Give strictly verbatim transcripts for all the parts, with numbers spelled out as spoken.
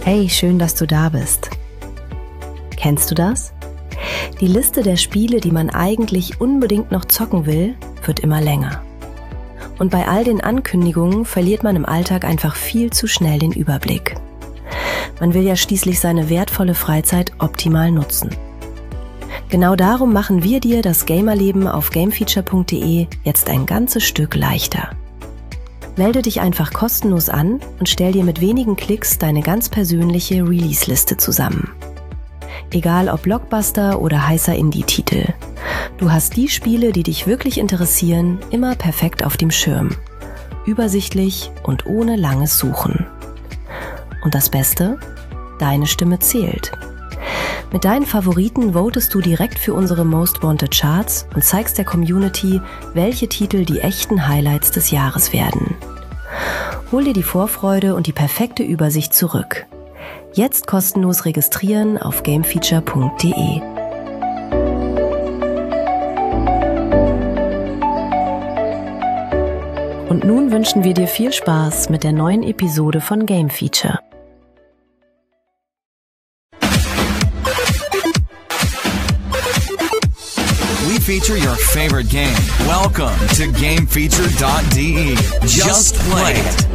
Hey, schön, dass du da bist. Kennst du das? Die Liste der Spiele, die man eigentlich unbedingt noch zocken will, wird immer länger. Und bei all den Ankündigungen verliert man im Alltag einfach viel zu schnell den Überblick. Man will ja schließlich seine wertvolle Freizeit optimal nutzen. Genau darum machen wir dir das Gamerleben auf gamefeature punkt de jetzt ein ganzes Stück leichter. Melde dich einfach kostenlos an und stell dir mit wenigen Klicks deine ganz persönliche Release-Liste zusammen. Egal ob Blockbuster oder heißer Indie-Titel. Du hast die Spiele, die dich wirklich interessieren, immer perfekt auf dem Schirm. Übersichtlich und ohne langes Suchen. Und das Beste? Deine Stimme zählt. Mit deinen Favoriten votest du direkt für unsere Most Wanted Charts und zeigst der Community, welche Titel die echten Highlights des Jahres werden. Hol dir die Vorfreude und die perfekte Übersicht zurück. Jetzt kostenlos registrieren auf gamefeature punkt de. Und nun wünschen wir dir viel Spaß mit der neuen Episode von Game Feature. We feature your favorite game. Welcome to gamefeature dot de. Just play it.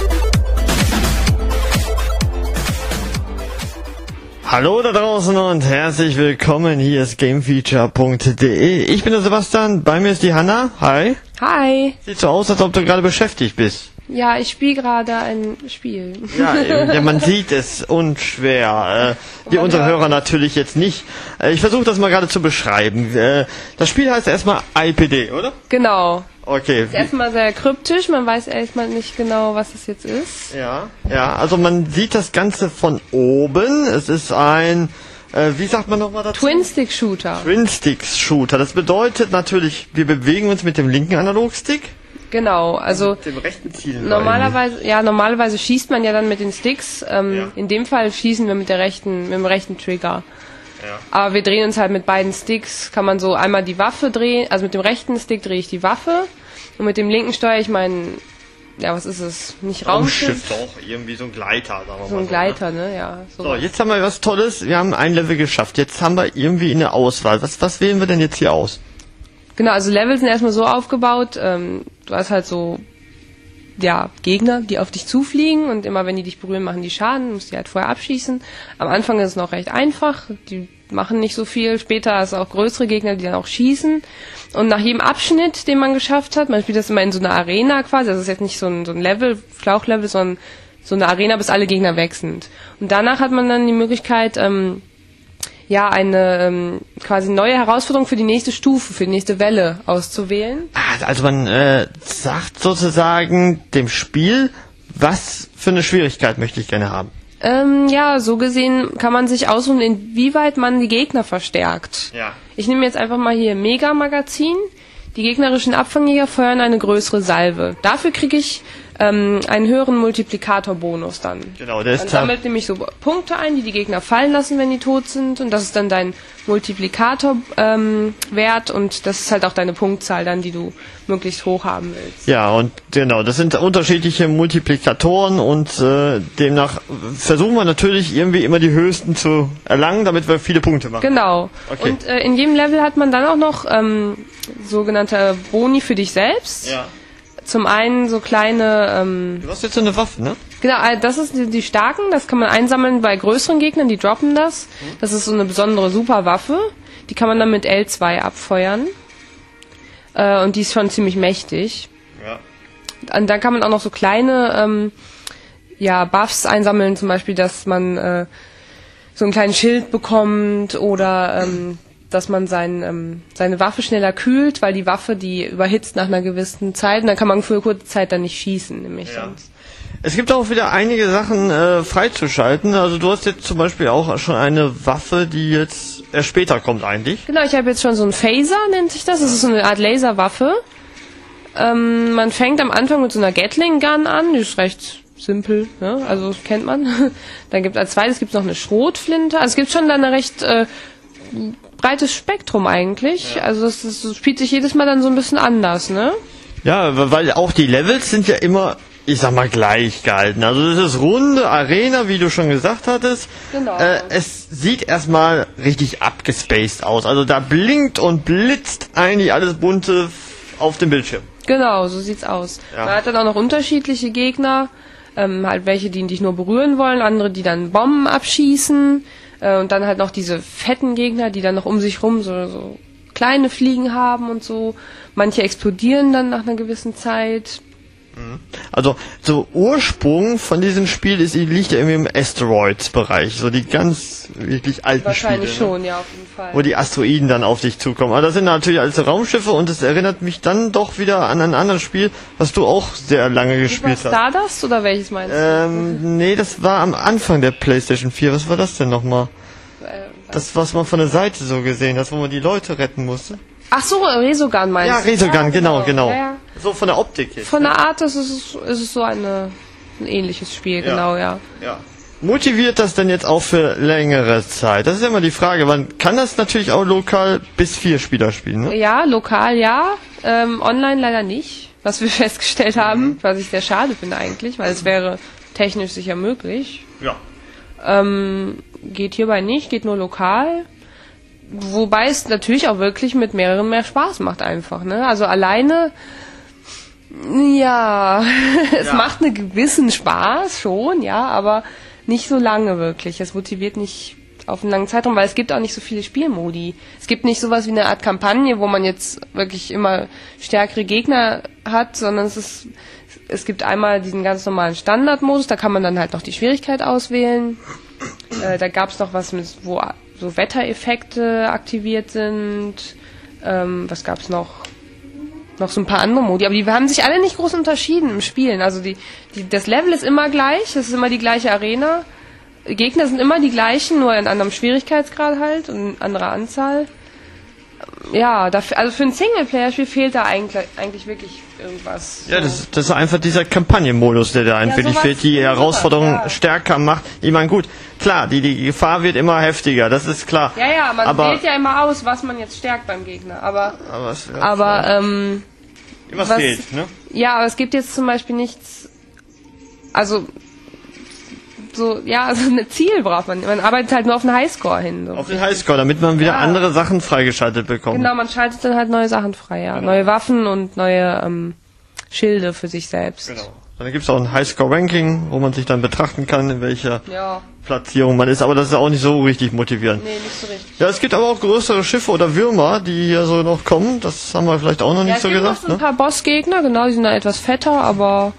Hallo da draußen und herzlich willkommen. Hier ist gamefeature punkt de. Ich bin der Sebastian, bei mir ist die Hanna. Hi. Hi. Sieht so aus, als ob du gerade beschäftigt bist. Ja, ich spiele gerade ein Spiel. Ja, ja, man sieht es unschwer. Äh, wir, unsere Hörer natürlich jetzt nicht. Äh, ich versuche das mal gerade zu beschreiben. Äh, das Spiel heißt erstmal I P D, oder? Genau. Okay. Ist erstmal sehr kryptisch, man weiß erstmal nicht genau, was es jetzt ist. Ja, ja, also man sieht das Ganze von oben. Es ist ein, äh, wie sagt man nochmal dazu? Twin-Stick-Shooter. Twin-Stick-Shooter. Das bedeutet natürlich, wir bewegen uns mit dem linken Analogstick. Genau, also mit dem rechten Ziel normalerweise, ja, normalerweise schießt man ja dann mit den Sticks. Ähm, ja. In dem Fall schießen wir mit der rechten, mit dem rechten Trigger. Ja. Aber wir drehen uns halt mit beiden Sticks, kann man so einmal die Waffe drehen, also mit dem rechten Stick drehe ich die Waffe und mit dem linken steuere ich meinen, ja, was ist es? Nicht Raumschiff? Raumschiff doch, irgendwie so ein Gleiter, sagen wir mal. So ein Gleiter, ne, ja. So, so, jetzt haben wir was Tolles, wir haben ein Level geschafft, jetzt haben wir irgendwie eine Auswahl. Was, was wählen wir denn jetzt hier aus? Genau, also Level sind erstmal so aufgebaut, ähm, du hast halt so, ja, Gegner, die auf dich zufliegen und immer wenn die dich berühren, machen die Schaden, musst die halt vorher abschießen. Am Anfang ist es noch recht einfach, die machen nicht so viel, später hast du auch größere Gegner, die dann auch schießen. Und nach jedem Abschnitt, den man geschafft hat, man spielt das immer in so einer Arena quasi, also das ist jetzt nicht so ein, so ein Level, Schlauchlevel, sondern so eine Arena, bis alle Gegner weg sind. Und danach hat man dann die Möglichkeit, ähm, ja, eine ähm, quasi neue Herausforderung für die nächste Stufe, für die nächste Welle auszuwählen. Also man äh, sagt sozusagen dem Spiel, was für eine Schwierigkeit möchte ich gerne haben. Ähm, ja, so gesehen kann man sich aussuchen, inwieweit man die Gegner verstärkt. Ja. Ich nehme jetzt einfach mal hier Mega-Magazin. Die gegnerischen Abfangjäger feuern eine größere Salve. Dafür kriege ich ähm, einen höheren Multiplikator-Bonus dann. Genau, der ist dann sammelt nämlich so Punkte ein, die die Gegner fallen lassen, wenn die tot sind. Und das ist dann dein Multiplikator-Wert ähm, und das ist halt auch deine Punktzahl dann, die du möglichst hoch haben willst. Ja, und genau, das sind unterschiedliche Multiplikatoren und äh, demnach versuchen wir natürlich irgendwie immer die höchsten zu erlangen, damit wir viele Punkte machen. Genau. Okay. Und äh, in jedem Level hat man dann auch noch ähm, sogenannte Boni für dich selbst. Ja. Zum einen so kleine... Ähm, du hast jetzt so eine Waffe, ne? Genau, das ist die, die starken, das kann man einsammeln bei größeren Gegnern, die droppen das. Das ist so eine besondere Superwaffe, die kann man dann mit L zwei abfeuern. Äh, und die ist schon ziemlich mächtig. Ja. Und dann kann man auch noch so kleine ähm, ja, Buffs einsammeln, zum Beispiel, dass man äh, so einen kleinen Schild bekommt oder... Ähm, dass man sein, ähm, seine Waffe schneller kühlt, weil die Waffe, die überhitzt nach einer gewissen Zeit und dann kann man für eine kurze Zeit dann nicht schießen, nämlich ja. sonst. Es gibt auch wieder einige Sachen äh, freizuschalten. Also du hast jetzt zum Beispiel auch schon eine Waffe, die jetzt erst später kommt eigentlich. Genau, ich habe jetzt schon so einen Phaser, nennt sich das. Das ist so eine Art Laserwaffe. Ähm, man fängt am Anfang mit so einer Gatling Gun an, die ist recht simpel, ne? Also kennt man. Dann gibt als zweites gibt's noch eine Schrotflinte. Also es gibt schon dann eine recht äh, breites Spektrum eigentlich. Ja. Also das, das spielt sich jedes Mal dann so ein bisschen anders, ne? Ja, weil auch die Levels sind ja immer ich sag mal, gleich gehalten. Also das ist runde Arena, wie du schon gesagt hattest. Genau. Äh, es sieht erstmal richtig abgespaced aus. Also da blinkt und blitzt eigentlich alles Bunte auf dem Bildschirm. Genau, so sieht's aus. Ja. Man hat dann auch noch unterschiedliche Gegner, ähm, halt welche, die dich nur berühren wollen, andere, die dann Bomben abschießen, äh, und dann halt noch diese fetten Gegner, die dann noch um sich rum so, so kleine Fliegen haben und so. Manche explodieren dann nach einer gewissen Zeit. Also, so Ursprung von diesem Spiel ist, liegt ja irgendwie im Asteroids-Bereich. So die ganz, wirklich alten Wahrscheinlich Spiele. schon, ja, auf jeden Fall. Wo die Asteroiden dann auf dich zukommen. Aber das sind natürlich alles Raumschiffe und es erinnert mich dann doch wieder an ein anderes Spiel, was du auch sehr lange gespielt hast. Stardust oder welches meinst du? Ähm, nee, das war am Anfang der PlayStation vier. Was war das denn nochmal? Äh, Das, was man von der Seite so gesehen hat, wo man die Leute retten musste. Ach so, Resogun meinst Ja, du? Resogun, genau, genau. Ja, ja. So von der Optik jetzt. Von der Art ist es, ist es so eine, ein ähnliches Spiel, Ja. genau, ja. Ja. Motiviert das denn jetzt auch für längere Zeit? Das ist immer die Frage. Man kann das natürlich auch lokal bis vier Spieler spielen, ne? Ja, lokal ja, ähm, online leider nicht, was wir festgestellt haben, was ich sehr schade finde eigentlich, weil es wäre technisch sicher möglich. Ja. Ähm, geht hierbei nicht, geht nur lokal. Wobei es natürlich auch wirklich mit mehreren mehr Spaß macht einfach, ne? Also alleine, ja, es Ja. macht einen gewissen Spaß schon, ja, aber nicht so lange wirklich. Es motiviert nicht auf einen langen Zeitraum, weil es gibt auch nicht so viele Spielmodi. Es gibt nicht sowas wie eine Art Kampagne, wo man jetzt wirklich immer stärkere Gegner hat, sondern es ist, es gibt einmal diesen ganz normalen Standardmodus, da kann man dann halt noch die Schwierigkeit auswählen. Äh, da gab es noch was mit, wo so Wettereffekte aktiviert sind. Ähm, was gab's noch? Noch so ein paar andere Modi, aber die haben sich alle nicht groß unterschieden im Spielen. Also die, die, das Level ist immer gleich, es ist immer die gleiche Arena. Gegner sind immer die gleichen, nur in anderem Schwierigkeitsgrad halt und in anderer Anzahl. Ja, dafür, also für ein Singleplayer-Spiel fehlt da eigentlich, eigentlich wirklich irgendwas. Ja, so. das, das ist einfach dieser Kampagnenmodus, der da ein Ja, wenig sowas- fehlt, die sowas, Herausforderung ja. stärker macht. Ich meine, gut, klar, die, die Gefahr wird immer heftiger, das ist klar. Ja, ja, man aber, wählt ja immer aus, was man jetzt stärkt beim Gegner. Aber, aber, es, ja, aber ähm, was, was- fehlt, ne? ja, aber es gibt jetzt zum Beispiel nichts, also so, ja, also ein Ziel braucht man. Man arbeitet halt nur auf einen Highscore hin. So. Auf den Highscore, damit man wieder Ja. andere Sachen freigeschaltet bekommt. Genau, man schaltet dann halt neue Sachen frei, ja. Neue Waffen und neue ähm, Schilde für sich selbst. Genau. Dann gibt es auch ein Highscore-Ranking, wo man sich dann betrachten kann, in welcher Ja, Platzierung man ist, aber das ist auch nicht so richtig motivierend. nee, nicht so richtig. Ja, es gibt aber auch größere Schiffe oder Würmer, die hier so noch kommen. Das haben wir vielleicht auch noch Ja, nicht es so gibt noch gesagt. so ein Ne? paar Bossgegner, genau, die sind dann etwas fetter, aber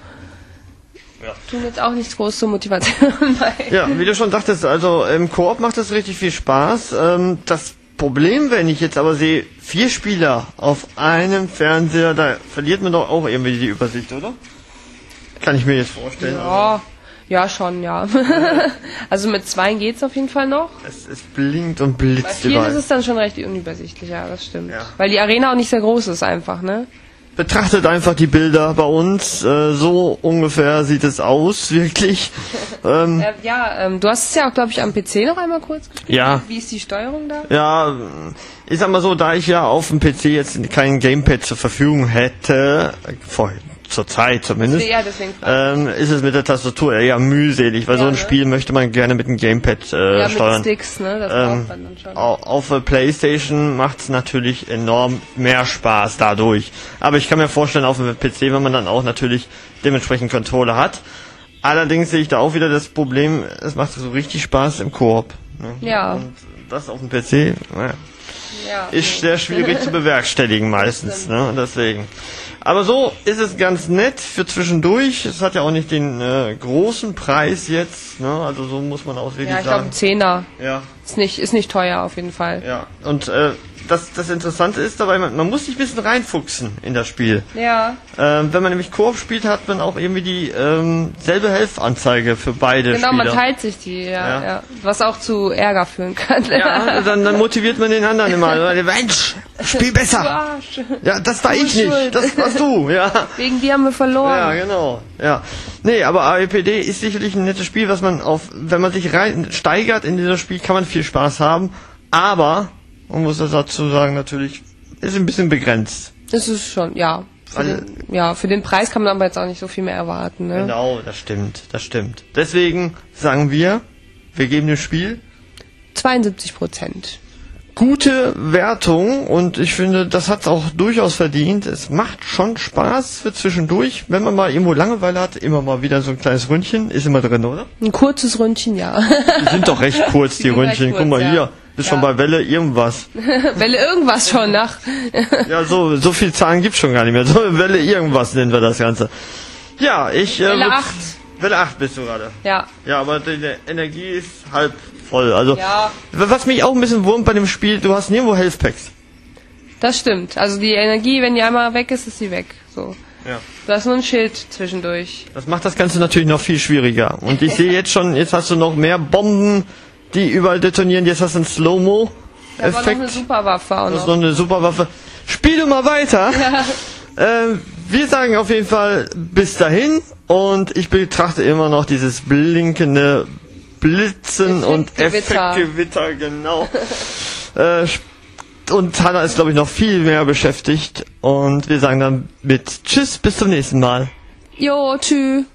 Ja. tun jetzt auch nichts groß zur Motivation bei. Ja, wie du schon sagtest, also im Koop macht es richtig viel Spaß. Ähm, das Problem, wenn ich jetzt aber sehe, vier Spieler auf einem Fernseher, da verliert man doch auch irgendwie die Übersicht, oder? Kann ich mir jetzt vorstellen. Ja, ja, schon, ja. Also mit zwei geht's auf jeden Fall noch. Es, es blinkt und Bei blitzt vier ist überall. es dann schon recht unübersichtlich, ja, das stimmt. Ja. Weil die Arena auch nicht sehr groß ist einfach, ne? Betrachtet einfach die Bilder bei uns. Äh, so ungefähr sieht es aus, wirklich. ähm, Äh, ja, ähm, du hast es ja auch, glaube ich, am P C noch einmal kurz gespielt. Ja. Wie ist die Steuerung da? Ja, ich sag mal so, da ich ja auf dem P C jetzt kein Gamepad zur Verfügung hätte, vor, zur Zeit zumindest, Ja, deswegen frage ähm, ist es mit der Tastatur eher mühselig, weil Ja, so ein ne? Spiel möchte man gerne mit dem Gamepad äh, ja, steuern. mit Sticks, ne? Das Ähm, braucht man dann schon. au- auf der Playstation macht es natürlich enorm mehr Spaß dadurch. Aber ich kann mir vorstellen, auf dem P C, wenn man dann auch natürlich dementsprechend Controller hat. Allerdings sehe ich da auch wieder das Problem, es macht so richtig Spaß im Koop. Ne? Ja. Und das auf dem P C, naja, Ja, ist sehr schwierig zu bewerkstelligen meistens, ne? Deswegen. Aber so ist es ganz nett für zwischendurch. Es hat ja auch nicht den äh, großen Preis jetzt, ne? Also so muss man auch wirklich ja, ich glaube, sagen. ein Zehner Ja, ist nicht, ist nicht teuer auf jeden Fall. ja. Und äh, das, das Interessante ist dabei, man, man muss sich ein bisschen reinfuchsen in das Spiel. Ja, Ähm, wenn man nämlich Koop spielt, hat man auch irgendwie die ähm, selbe Helfanzeige für beide genau, Spieler. man teilt sich die, ja, Ja. ja. Was auch zu Ärger führen kann. Ja, dann, dann motiviert man den anderen immer. Mensch, spiel Du besser. Arsch. Ja, das war Du ich nicht, schuld. das warst du, ja. Wegen dir haben wir verloren. Ja, genau. Ja. Nee, aber A E P D ist sicherlich ein nettes Spiel, was man auf, wenn man sich rein steigert in dieses Spiel, kann man viel Spaß haben. Aber, man muss das dazu sagen, natürlich, ist ein bisschen begrenzt. Das ist schon, ja. Für den, ja, für den Preis kann man aber jetzt auch nicht so viel mehr erwarten. Ne? Genau, das stimmt, das stimmt. Deswegen sagen wir, wir geben dem Spiel zweiundsiebzig Prozent. Gute Wertung und ich finde, das hat es auch durchaus verdient. Es macht schon Spaß für zwischendurch, wenn man mal irgendwo Langeweile hat, immer mal wieder so ein kleines Ründchen, ist immer drin, oder? Ein kurzes Ründchen, ja. Die sind doch recht kurz, die, die Ründchen. Kurz, guck mal ja. hier, ist ja. schon bei Welle irgendwas. Welle irgendwas schon nach. Ja, so so viel Zahlen gibt's schon gar nicht mehr. So Welle irgendwas nennen wir das Ganze. Ja, ich... Äh, Welle acht. Welle acht bist du gerade. Ja. Ja, aber die, die Energie ist halb voll. Also, ja. Was mich auch ein bisschen wurmt bei dem Spiel, du hast nirgendwo Health Packs. Das stimmt. Also die Energie, wenn die einmal weg ist, ist sie weg. So. Ja. Da ist nur ein Schild zwischendurch. Das macht das Ganze natürlich noch viel schwieriger. Und ich sehe jetzt schon, jetzt hast du noch mehr Bomben, die überall detonieren. Jetzt hast du einen Slow-Mo-Effekt. Da war noch eine Superwaffe auch noch. Das ist noch eine Superwaffe. Spiel du mal weiter. Ja. Äh, wir sagen auf jeden Fall bis dahin. Und ich betrachte immer noch dieses blinkende Blitzen und Effektgewitter, genau. äh, und Hanna ist, glaube ich, noch viel mehr beschäftigt. Und wir sagen dann mit Tschüss, bis zum nächsten Mal. Jo, tschüss.